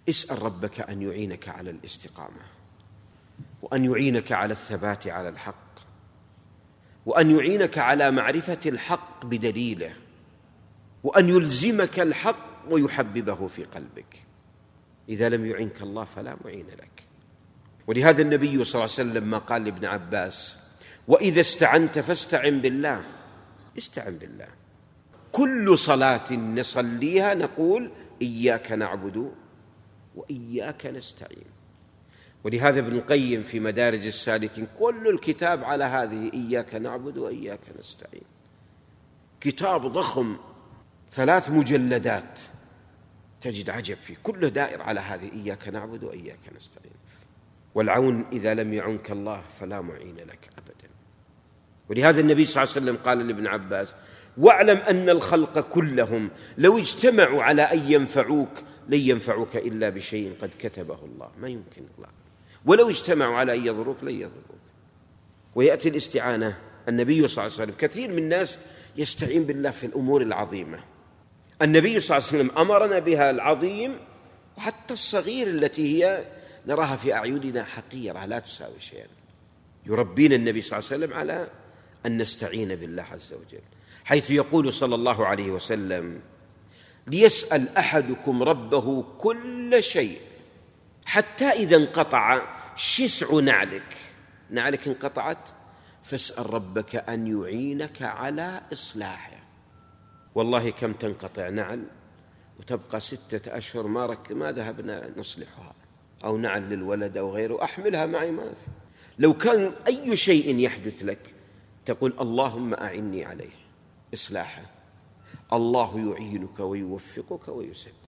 اسأل ربك أن يعينك على الاستقامة، وأن يعينك على الثبات على الحق، وأن يعينك على معرفة الحق بدليله، وأن يلزمك الحق ويحببه في قلبك. إذا لم يعينك الله فلا معين لك. ولهذا النبي صلى الله عليه وسلم ما قال لابن عباس: وإذا استعنت فاستعن بالله. استعن بالله. كل صلاة نصليها نقول: إياك نعبد وإياك نستعين. ولهذا ابن القيم في مدارج السالكين كل الكتاب على هذه: إياك نعبد وإياك نستعين. كتاب ضخم 3 مجلدات، تجد عجب فيه، كله دائر على هذه: إياك نعبد وإياك نستعين. والعون إذا لم يعنك الله فلا معين لك أبدا. ولهذا النبي صلى الله عليه وسلم قال لابن عباس: واعلم أن الخلق كلهم لو اجتمعوا على أن ينفعوك لن ينفعوك إلا بشيء قد كتبه الله. ما يمكن الله. ولو اجتمعوا على أن يضروك لن يضروك. ويأتي الاستعانة. النبي صلى الله عليه وسلم كثير من الناس يستعين بالله في الأمور العظيمة. النبي صلى الله عليه وسلم أمرنا بها العظيم وحتى الصغير التي هي نراها في أعيننا حقيرة لا تساوي شيئا. يربينا النبي صلى الله عليه وسلم على أن نستعين بالله عز وجل، حيث يقول صلى الله عليه وسلم: ليسأل أحدكم ربه كل شيء حتى إذا انقطع شسع نعلك انقطعت فاسأل ربك أن يعينك على إصلاحه. والله كم تنقطع نعل وتبقى 6 أشهر ما ذهبنا نصلحها، أو نعل للولد أو غيره أحملها معي ما في. لو كان أي شيء يحدث لك تقول: اللهم أعني عليه إصلاحه. الله يعينك ويوفقك ويسدد.